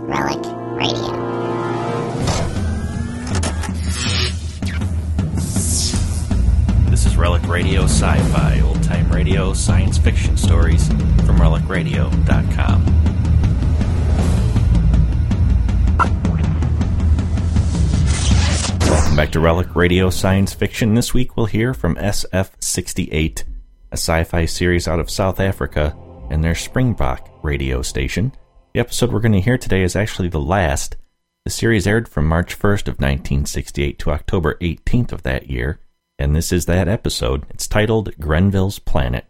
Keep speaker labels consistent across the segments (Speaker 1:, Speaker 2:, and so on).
Speaker 1: Relic Radio.
Speaker 2: This is Relic Radio Sci-Fi, old-time radio, science fiction stories from RelicRadio.com. Welcome back to Relic Radio Science Fiction. This week we'll hear from SF-68, a sci-fi series out of South Africa and their Springbok radio station. The episode we're going to hear today is actually the last. The series aired from March 1st of 1968 to October 18th of that year, and this is that episode. It's titled Grenville's Planet.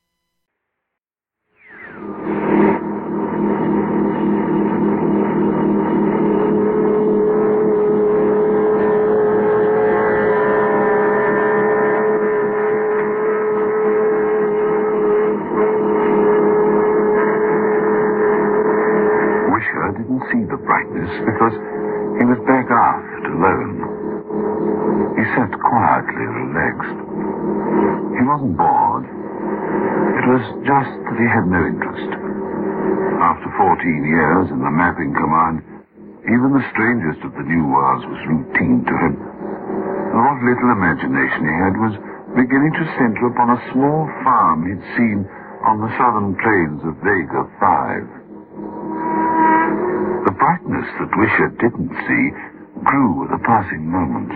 Speaker 3: See the brightness because he was back aft alone. He sat quietly relaxed. He wasn't bored. It was just that he had no interest. After 14 years in the mapping command, even the strangest of the new worlds was routine to him. And what little imagination he had was beginning to center upon a small farm he'd seen on the southern plains of Vega 5. The brightness that Wisher didn't see grew with the passing moments.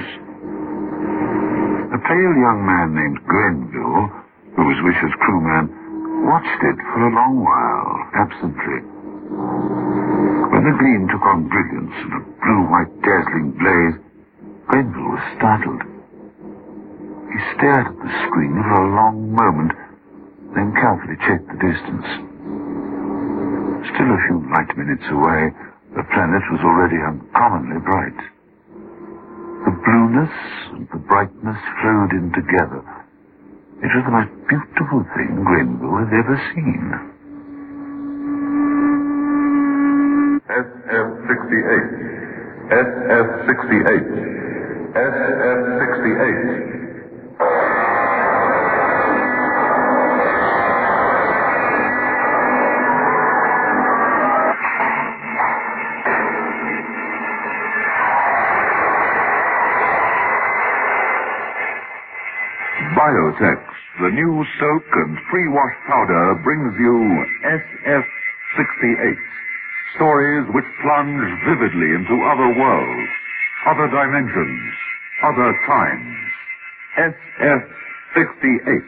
Speaker 3: A pale young man named Grenville, who was Wisher's crewman, watched it for a long while, absently. When the gleam took on brilliance and a blue-white dazzling blaze, Grenville was startled. He stared at the screen for a long moment, then carefully checked the distance. Still a few light minutes away, the planet was already uncommonly bright. The blueness and the brightness flowed in together. It was the most beautiful thing Grenville had ever seen.
Speaker 4: SF-68. SF-68. SF-68.
Speaker 3: Biotex, the new soak and free wash powder, brings you SF-68. Stories which plunge vividly into other worlds, other dimensions, other times. SF-68.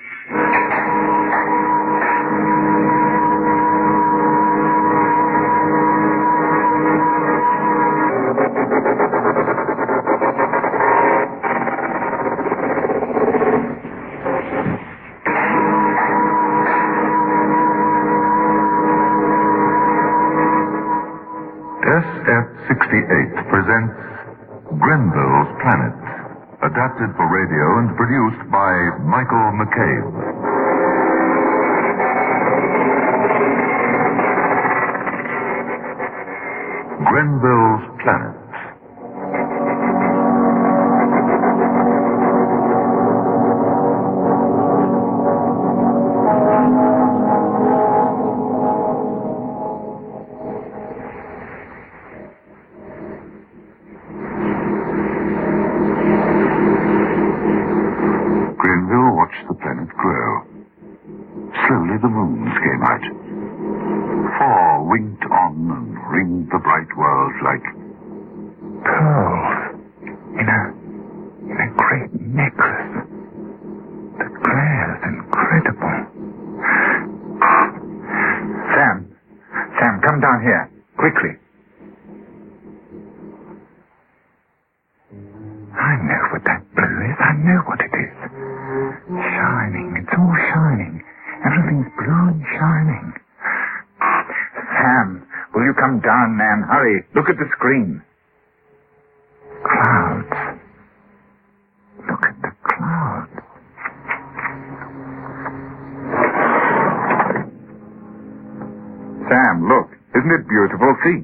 Speaker 4: SF-68 presents Grenville's Planet, adapted for radio and produced by Michael McCabe. Grenville's Planet.
Speaker 3: Look at the screen. Clouds. Look at the clouds. Sam, look. Isn't it beautiful? See?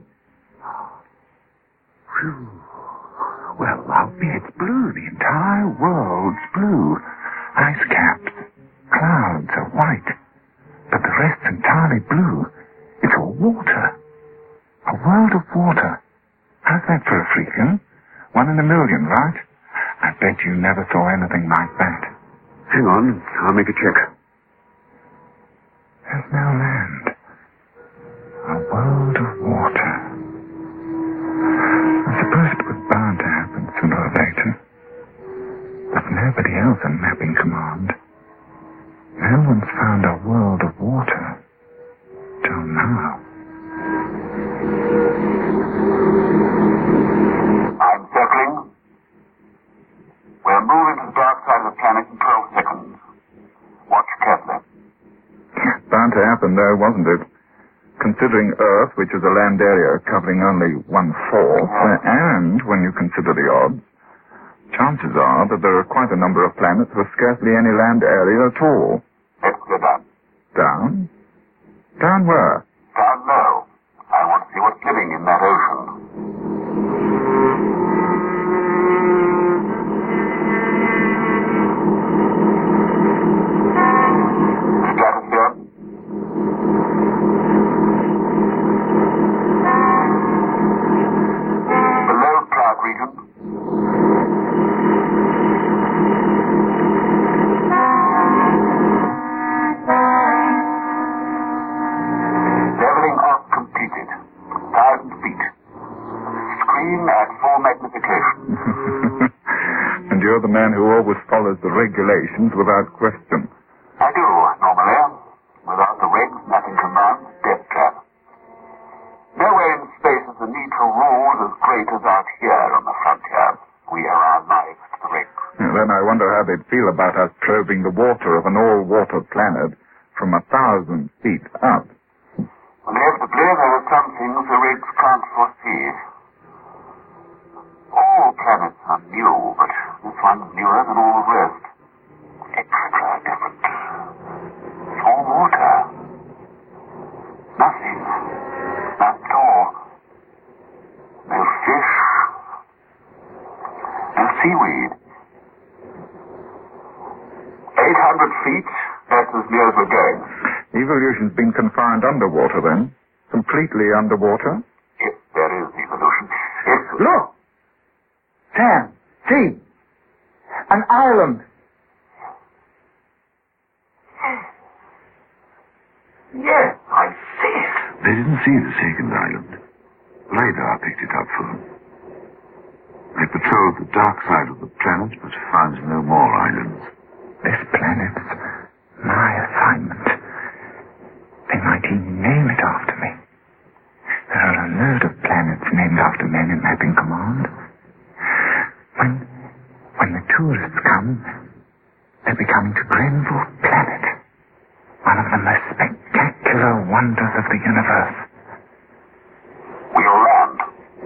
Speaker 3: Whew. Well, I'll be it's blue. The entire world's blue. Ice caps. Clouds are white. But the rest's entirely blue. It's all water. A world of water. How's that for a freak, huh? 1 in a million, right? I bet you never saw anything like that.
Speaker 1: Hang on, I'll make a check.
Speaker 3: There's no land. A world of water. I suppose it was bound to happen sooner or later. But nobody else in Mapping Command. No one's found a world of water till now.
Speaker 1: I'm circling. We'll move into the dark side of the planet in 12 seconds. Watch carefully.
Speaker 3: Bound to happen, though, wasn't it? Considering Earth, which is a land area covering only 1/4, and when you consider the odds, chances are that there are quite a number of planets with scarcely any land area at all.
Speaker 1: Let's go down.
Speaker 3: Down? Down where?
Speaker 1: Down low. I want to see what's living in that ocean. Stratosphere. Below cloud region. Leveling off completed. 1,000 feet. Screen at full magnification.
Speaker 3: And you're the man who always follows the regulations without question.
Speaker 1: I do, normally. Without the regs, Mapping Command, death trap. Nowhere in space is the need for rules as great as out here on the frontier. We are our lives to the regs.
Speaker 3: Then I wonder how they'd feel about us probing the water of an all-water planet from 1,000 feet up.
Speaker 1: Inevitably, there are some things the regs can't foresee. All planets are new, but this one's newer than all the rest. Extra different. All water. Nothing. Not at all. No fish. No seaweed. 800 feet, that's as near as we're going.
Speaker 3: Evolution's been confined underwater, then? Completely underwater?
Speaker 1: If there is evolution.
Speaker 3: Look! Sam, see! An island!
Speaker 1: Yes, I see it.
Speaker 4: They didn't see the second island. Radar picked it up for them. They patrolled the dark side of the planet, but found no more islands.
Speaker 3: This planet's my assignment. They might even name it after me. There are a load of planets named after men in Mapping Command. When the tourists come, they'll be coming to Grenville Planet, one of the most spectacular wonders of the universe.
Speaker 1: We'll land.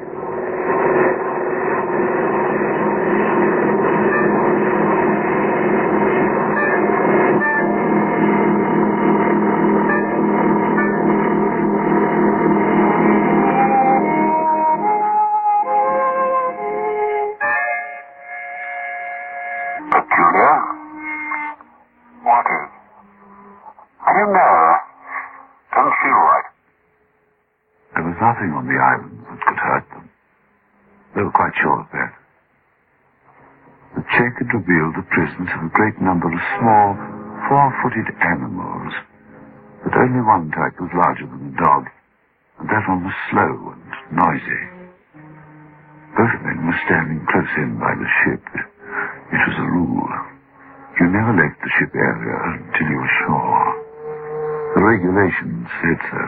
Speaker 1: Peculiar. Waters. I don't know. Doesn't feel right.
Speaker 4: There was nothing on the islands that could hurt them. They were quite sure of that. The check had revealed the presence of a great number of small, four-footed animals, but only one type was larger than a dog, and that one was slow and noisy. Both men were standing close in by the ship. It was a rule. You never left the ship area until you were sure. The regulations said so.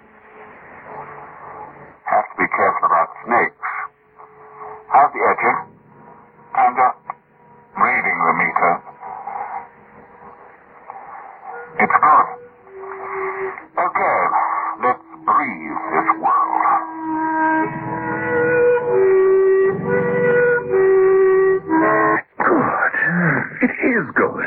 Speaker 1: Have to be careful about snakes. How's the edge? I'm just reading the meter. It's good. Okay, let's breathe this world.
Speaker 3: Good. It is good.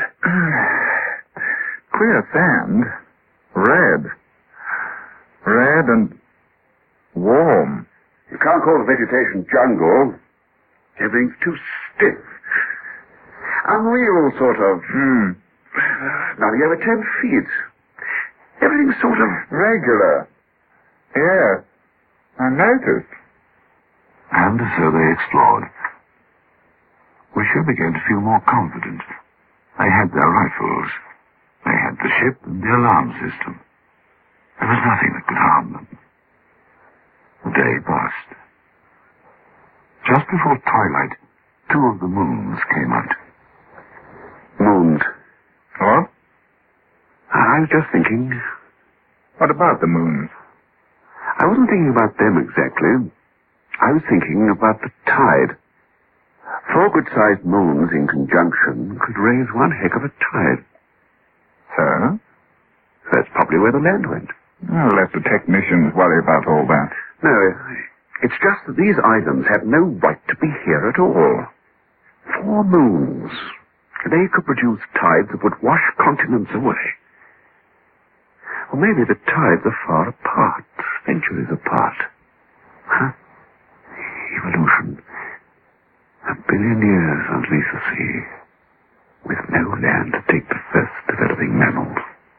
Speaker 3: Queer sand. Red. Red and warm.
Speaker 1: You can't call the vegetation jungle. Everything's too stiff. Unreal, sort of. Nothing over 10 feet. Everything's sort of
Speaker 3: regular. Yes.
Speaker 5: I noticed.
Speaker 3: And so they explored. Wisher began to feel more confident. They had their rifles. They had the ship and the alarm system. There was nothing that could harm them. The day passed. Just before twilight, 2 of the moons came out.
Speaker 4: Moons.
Speaker 5: What?
Speaker 4: I was just thinking.
Speaker 5: What about the moons?
Speaker 4: I wasn't thinking about them exactly. I was thinking about the tide. 4 good-sized moons in conjunction could raise one heck of a tide.
Speaker 5: So?
Speaker 4: That's probably where the land went.
Speaker 5: I'll let the technicians worry about all that.
Speaker 4: No, it's just that these islands have no right to be here at all. 4 moons. They could produce tides that would wash continents away. Or maybe the tides are far apart, centuries apart. Huh? Evolution. 1 billion years underneath the sea, with no land to take the first developing mammals.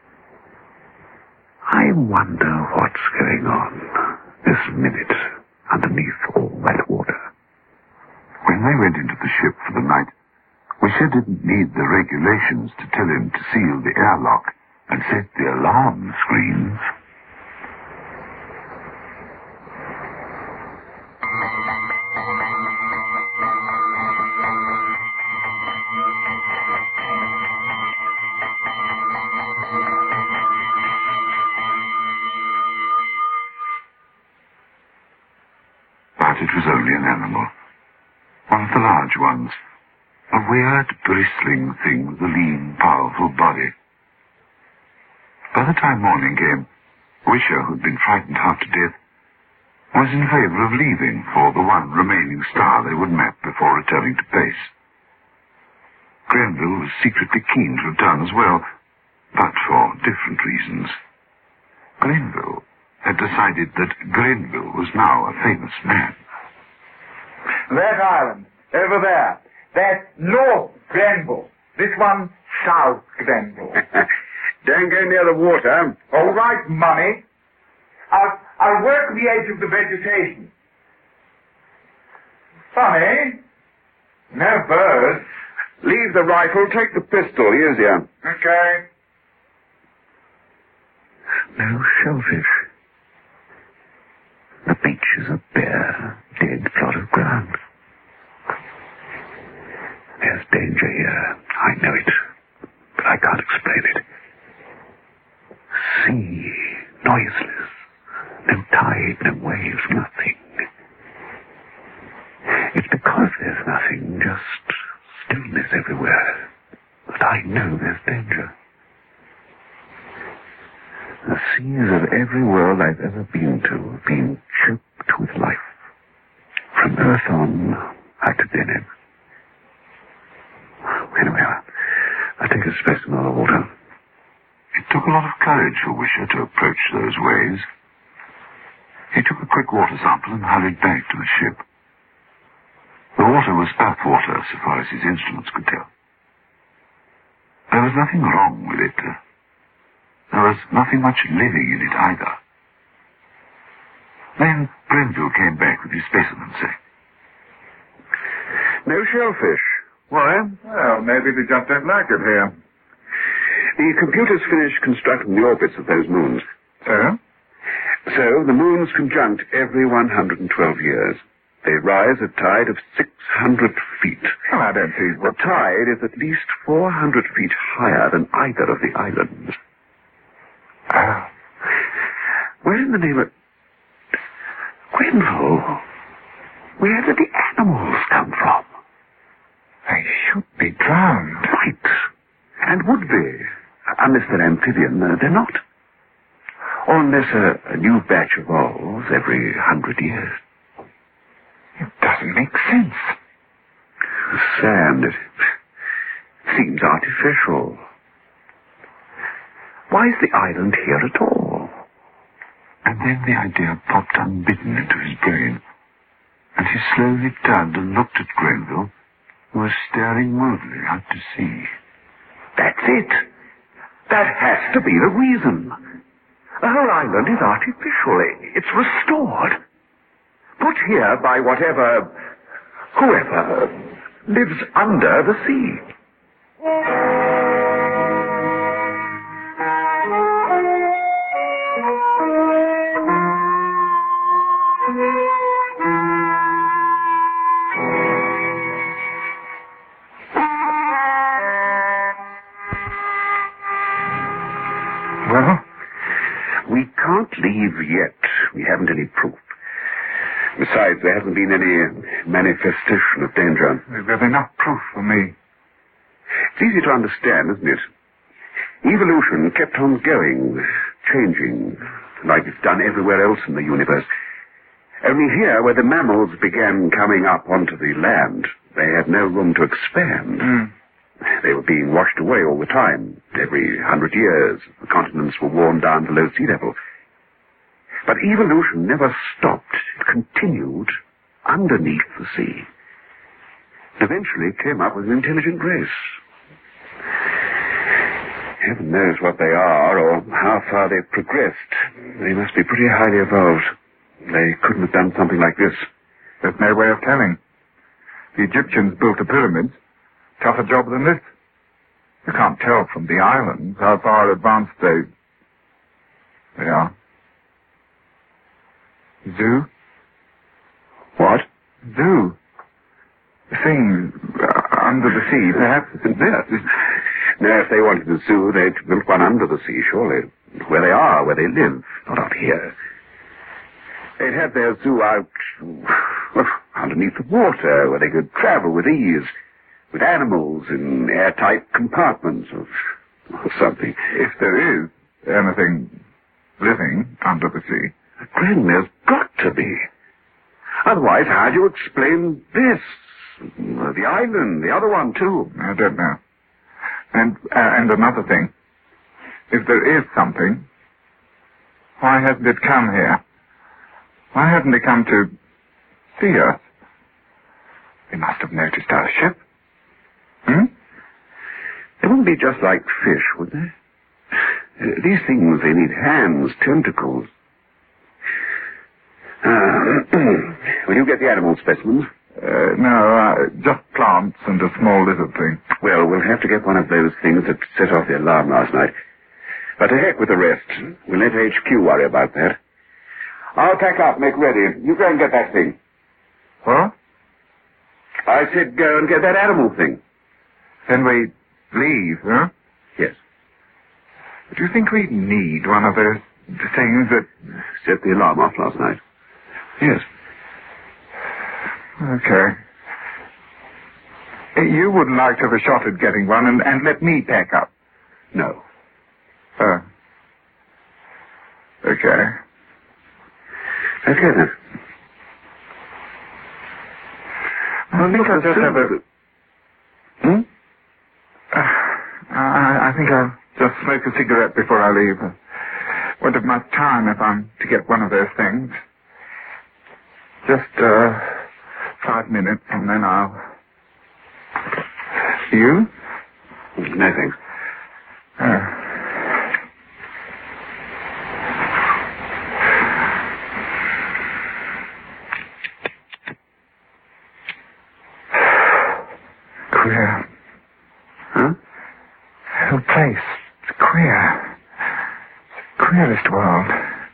Speaker 4: I wonder what's going on this minute underneath all that water.
Speaker 3: When they went into the ship for the night, Wisher didn't need the regulations to tell him to seal the airlock and set the alarm screens. But it was only an animal. One of the large ones. A weird, bristling thing with a lean, powerful body. By the time morning came, Wisher, who'd been frightened half to death, was in favor of leaving for the one remaining star they would map before returning to base. Grenville was secretly keen to return as well, but for different reasons. Grenville had decided that Grenville was now a famous man.
Speaker 5: That island, over there, that's North Grenville. This one, South Grenville.
Speaker 4: Don't go near the water.
Speaker 5: All right, Mummy. I'll work the edge of the vegetation. Funny. No birds.
Speaker 4: Leave the rifle, take the pistol. Here's you.
Speaker 5: Okay.
Speaker 4: No shellfish. The beach is a bare, dead plot of ground. There's danger here. I know it, but I can't explain it. Sea, noiseless. No tide, no waves, nothing. It's because there's nothing, just stillness everywhere, that I know there's danger. The seas of every world I've ever been to have been choked with life. From Earth on, out to Deneb. Anyway, I'll take a specimen of the water.
Speaker 3: It took a lot of courage for Wisher to approach those waves. He took a quick water sample and hurried back to the ship. The water was earth water, so far as his instruments could tell. There was nothing wrong with it. There was nothing much living in it either. Then Grenville came back with his specimen, saying,
Speaker 4: No shellfish. Why?
Speaker 5: Well, maybe they just don't like it here.
Speaker 4: The computers finished constructing the orbits of those moons.
Speaker 5: So?
Speaker 4: So, the moons conjunct every 112 years. They rise a tide of 600 feet.
Speaker 5: Well, I don't see
Speaker 4: The
Speaker 5: what...
Speaker 4: tide is at least 400 feet higher than either of the islands. Where in the name of... Grenville? Where did the animals come from?
Speaker 5: They should be drowned.
Speaker 4: Right. And would be. Unless they're amphibian, they're not. Or unless a new batch evolves every 100 years.
Speaker 5: It doesn't make sense.
Speaker 4: The sand, it seems artificial. Why is the island here at all?
Speaker 3: And then the idea popped unbidden into his brain, and he slowly turned and looked at Grenville, who was staring moodily out to sea.
Speaker 4: That's it. That has to be the reason. The whole island is artificial. It's restored.
Speaker 3: here by whoever lives under the sea. Well, we can't leave yet. We haven't any proof. Besides, there hasn't been any manifestation of danger.
Speaker 4: There's enough proof for me.
Speaker 3: It's easy to understand, isn't it? Evolution kept on going, changing, like it's done everywhere else in the universe. Only here, where the mammals began coming up onto the land, they had no room to expand. They were being washed away all the time. Every 100 years, the continents were worn down below sea level. But evolution never stopped. It continued underneath the sea. Eventually came up with an intelligent race. Heaven knows what they are or how far they've progressed. They must be pretty highly evolved. They couldn't have done something like this.
Speaker 4: There's no way of telling. The Egyptians built the pyramids. Tougher job than this. You can't tell from the islands how far advanced they are. Zoo?
Speaker 3: What?
Speaker 4: Zoo. Things under the sea, perhaps.
Speaker 3: Yes. No, if they wanted a zoo, they'd build one under the sea, surely. Where they are, where they live, not out here. They'd have their zoo out underneath the water, where they could travel with ease, with animals in airtight compartments or something.
Speaker 4: If there is anything living under the sea.
Speaker 3: Glenn, there's got to be. Otherwise, how do you explain this? The island, the other one, too.
Speaker 4: I don't know. And another thing. If there is something, why hasn't it come here? Why hasn't it come to see us? They must have noticed our ship.
Speaker 3: They wouldn't be just like fish, would they? These things, they need hands, tentacles. Will you get the animal specimens?
Speaker 4: No, just plants and a small lizard thing.
Speaker 3: Well, we'll have to get one of those things that set off the alarm last night. But to heck with the rest. We'll let HQ worry about that. I'll pack up, make ready. You go and get that thing.
Speaker 4: What?
Speaker 3: I said go and get that animal thing.
Speaker 4: Then we leave, huh?
Speaker 3: Yes.
Speaker 4: Do you think we need one of those things that
Speaker 3: set the alarm off last night? Yes.
Speaker 4: Okay. You wouldn't like to have a shot at getting one and let me pack up?
Speaker 3: No.
Speaker 4: Okay.
Speaker 3: Okay, then.
Speaker 4: I think I'll just have a... I think I'll just smoke a cigarette before I leave. Won't have much time if I'm to get one of those things. Just 5 minutes and then I'll... You?
Speaker 3: No, thanks.
Speaker 4: Queer.
Speaker 3: Huh?
Speaker 4: The place. It's queer. It's the queerest world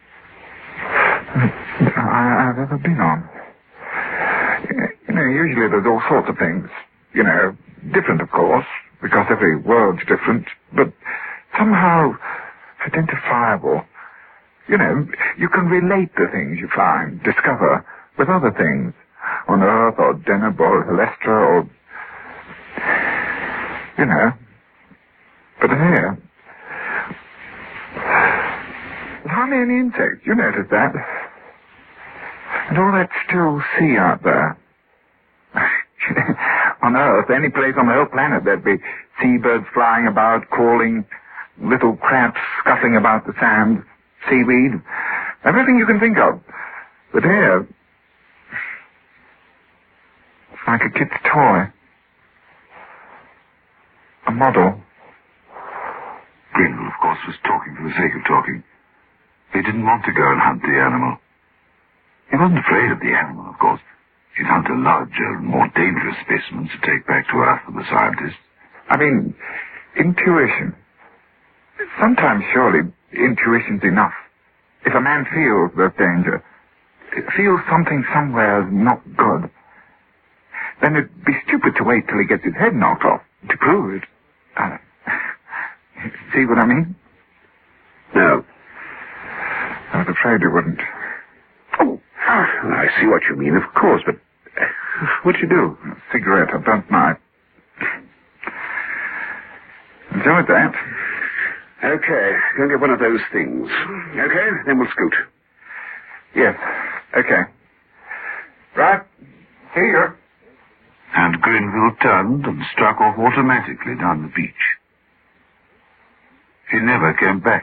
Speaker 4: I've ever been on. You know, usually there's all sorts of things. You know, different, of course, because every world's different, but somehow identifiable. You know, you can relate the things you find, discover, with other things, on Earth or Deneb or Helestra or... You know. But here... There's hardly any insects, you notice that? And all that still sea out there. On Earth, any place on the whole planet, there'd be seabirds flying about, calling, little crabs scuffling about the sand, seaweed, everything you can think of. But here, it's like a kid's toy. A model.
Speaker 3: Greenville, of course, was talking for the sake of talking. They didn't want to go and hunt the animal. He wasn't afraid of the animal, of course. He'd hunted larger, more dangerous specimens to take back to Earth for the scientists.
Speaker 4: I mean, intuition. Sometimes, surely, intuition's enough. If a man feels there's danger, feels something somewhere not good, then it'd be stupid to wait till he gets his head knocked off to prove it. See what I mean?
Speaker 6: No.
Speaker 4: I was afraid you wouldn't.
Speaker 6: Oh, I see what you mean, of course, but what'd you do?
Speaker 4: A cigarette. I burnt mine. Enjoyed that.
Speaker 6: Okay, go and get one of those things. Okay, then we'll scoot.
Speaker 4: Yes. Okay. Right. See you.
Speaker 3: And Grenville turned and struck off automatically down the beach. He never came back.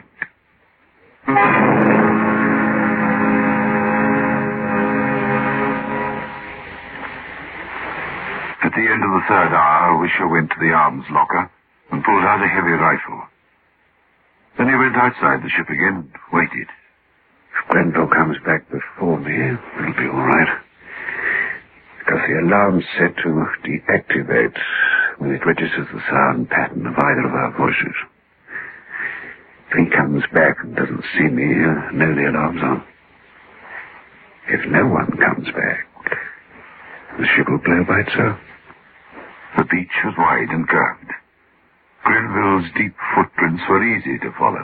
Speaker 3: At the end of the third hour, Wisher went to the arms locker and pulled out a heavy rifle. Then he went outside the ship again and waited.
Speaker 6: If Grenville comes back before me, it'll be all right. Because the alarm's set to deactivate when it registers the sound pattern of either of our voices. If he comes back and doesn't see me, he'll know the alarm's on. If no one comes back, the ship will blow by itself.
Speaker 3: The beach was wide and curved. Grenville's deep footprints were easy to follow.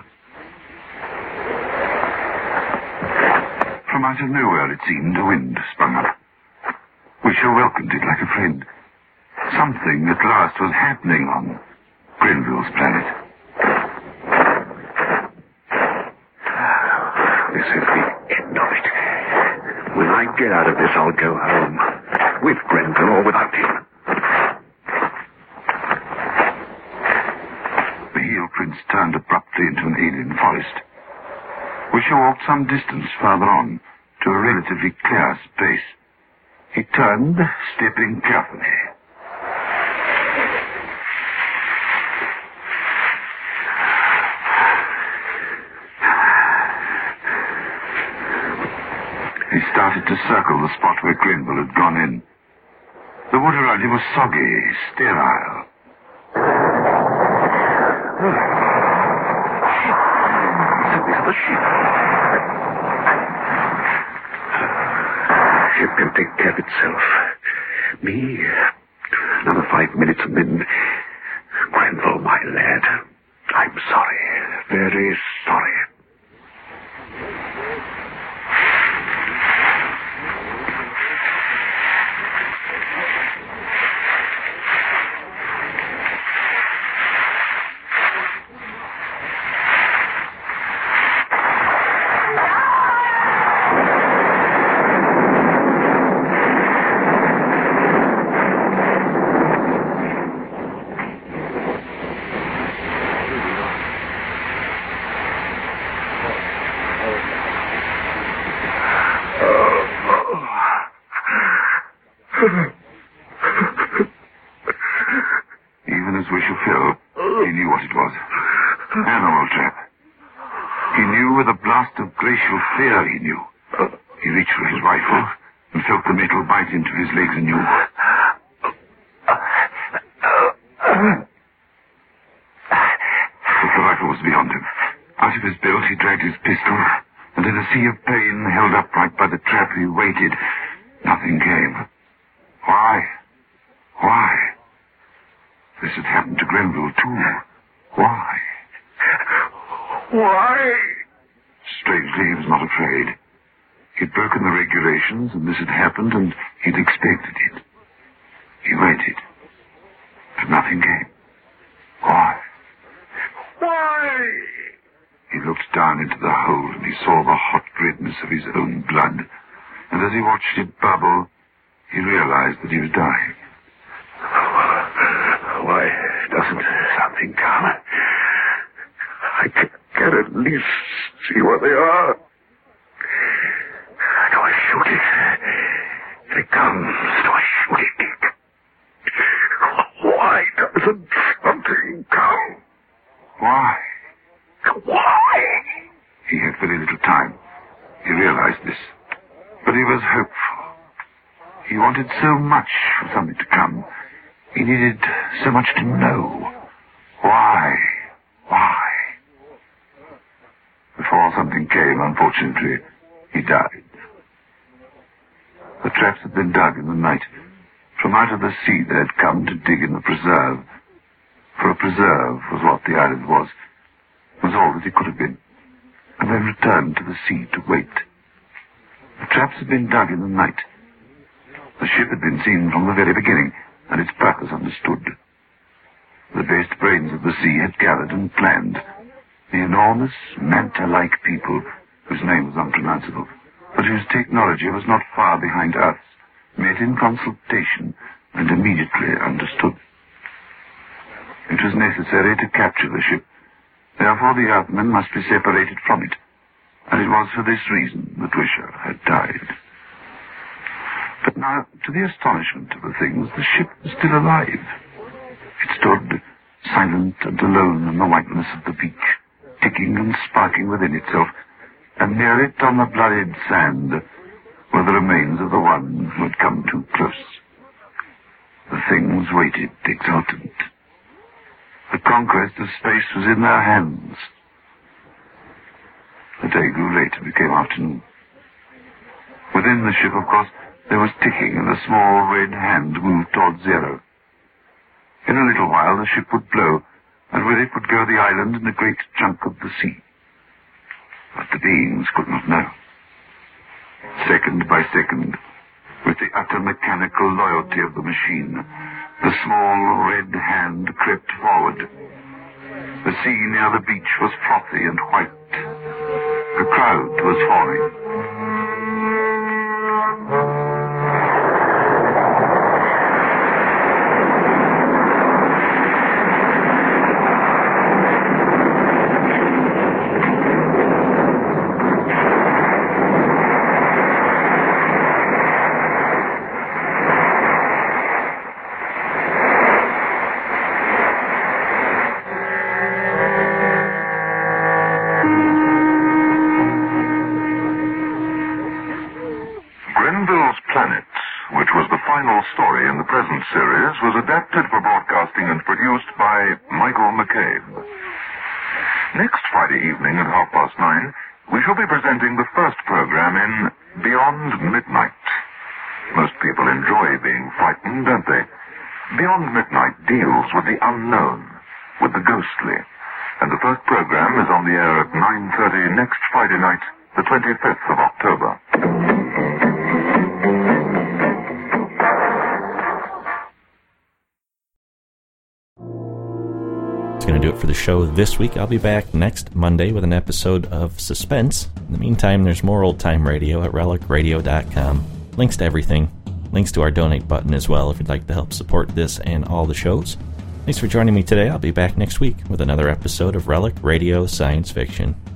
Speaker 3: From out of nowhere, it seemed, a wind sprung up. Wisher welcomed it like a friend. Something at last was happening on Grenville's planet.
Speaker 6: This is the end of it. When I get out of this, I'll go home. With Grenville or without him.
Speaker 3: The heel prints turned abruptly into an alien forest. Wisher walked some distance farther on to a relatively clear space. He turned, stepping carefully. He started to circle the spot where Grenville had gone in. The wood around him was soggy, sterile.
Speaker 6: This is the ship. The ship can take care of itself. Me, another 5 minutes and then... Grenville, my lad, I'm sorry, very sorry.
Speaker 3: Even as Wisher fell, he knew what it was. Animal trap. He knew with a blast of glacial fear he knew. He reached for his rifle and felt the metal bite into his legs anew. But the rifle was beyond him. Out of his belt he dragged his pistol, and in a sea of pain, held upright by the trap, he waited. Nothing came. Why? Why? This had happened to Grenville, too. Why?
Speaker 6: Why?
Speaker 3: Strangely, he was not afraid. He'd broken the regulations, and this had happened, and he'd expected it. He waited. But nothing came. Why?
Speaker 6: Why?
Speaker 3: He looked down into the hole, and he saw the hot redness of his own blood. And as he watched it bubble, he realized that he was dying.
Speaker 6: Why doesn't something come? I can at least see what they are. Do I shoot it? If it comes, do I shoot it, Dick? Why doesn't something come?
Speaker 3: Why?
Speaker 6: Why?
Speaker 3: He had very little time. He realized this. But he was He wanted so much for something to come. He needed so much to know. Why? Before something came, unfortunately, he died. The traps had been dug in the night. From out of the sea they had come to dig in the preserve. For a preserve was what the island was all that it could have been. And then returned to the sea to wait. The traps had been dug in the night. The ship had been seen from the very beginning, and its purpose understood. The best brains of the sea had gathered and planned. The enormous, manta-like people, whose name was unpronounceable, but whose technology was not far behind Earth's, met in consultation and immediately understood. It was necessary to capture the ship. Therefore the Earthmen must be separated from it, and it was for this reason that Wisher had died. But now, to the astonishment of the things, the ship was still alive. It stood silent and alone in the whiteness of the beach, ticking and sparking within itself, and near it on the bloodied sand were the remains of the one who had come too close. The things waited exultant. The conquest of space was in their hands. The day grew late and became afternoon. Within the ship, of course, there was ticking, and a small red hand moved towards zero. In a little while the ship would blow, and with it would go the island and a great chunk of the sea. But the beings could not know. Second by second, with the utter mechanical loyalty of the machine, the small red hand crept forward. The sea near the beach was frothy and white. A crowd was forming.
Speaker 7: Story in the present series was adapted for broadcasting and produced by Michael McCabe. Next Friday evening at 9:30, we shall be presenting the first program in Beyond Midnight. Most people enjoy being frightened, don't they? Beyond Midnight deals with the unknown, with the ghostly, and the first program is on the air at 9:30 next Friday night, the 25th of October.
Speaker 2: Going to do it for the show this week. I'll be back next Monday with an episode of Suspense. In the meantime, there's more old time radio at relicradio.com. Links to everything. Links to our donate button as well if you'd like to help support this and all the shows. Thanks for joining me today. I'll be back next week with another episode of Relic Radio Science Fiction.